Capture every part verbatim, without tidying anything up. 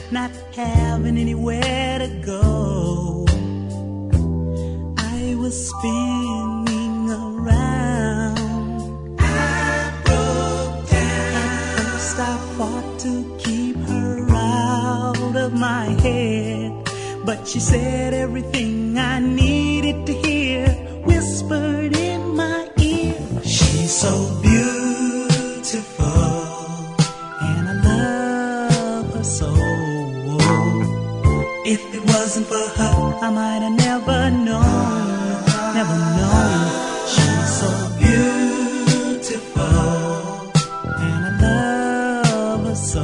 not having anywhere to go. I was spinning around. I broke down. At first I fought to keep her out of my head, but she said everything I needed to hear, whispered in my ear. She's so beautiful, and I love her so. If it wasn't for her, I might have never known, never known. She's so beautiful, and I love her so.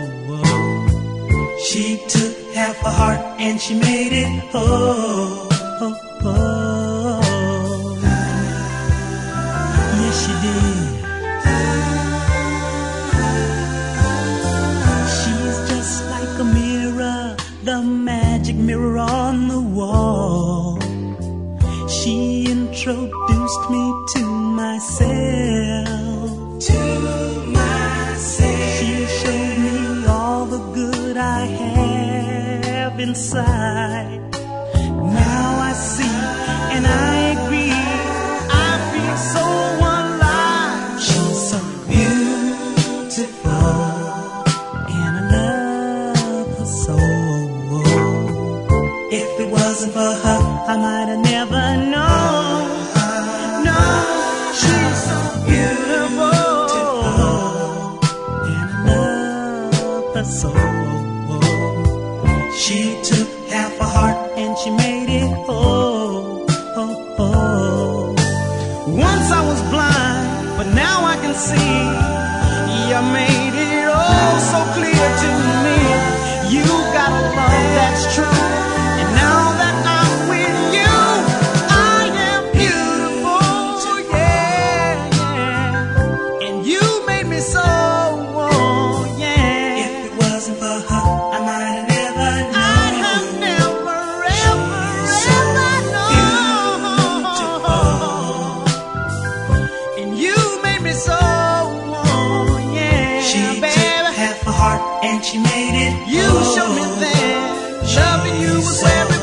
She took half a heart and she made it whole. Oh, oh. Yes, she did. She's just like a mirror, the magic mirror on the wall. She introduced me to myself. To myself. She showed me all the good I have inside. Now I see and I agree. I feel so alive. She's so beautiful, and I love her so. If it wasn't for her, I might have never known. No, she's so beautiful, and I love her so. She took half a heart and she made it whole. Oh, oh. Once I was blind, but now I can see. You made it all so clear to me. You got a love that's true, and now that I'm with you, I am beautiful, yeah, yeah. And you made me so, oh, yeah. If it wasn't for her, I might have never known. I'd have never, ever, ever known. And you made me so, oh, yeah. She took half a heart and she made it. You showed me that loving you was where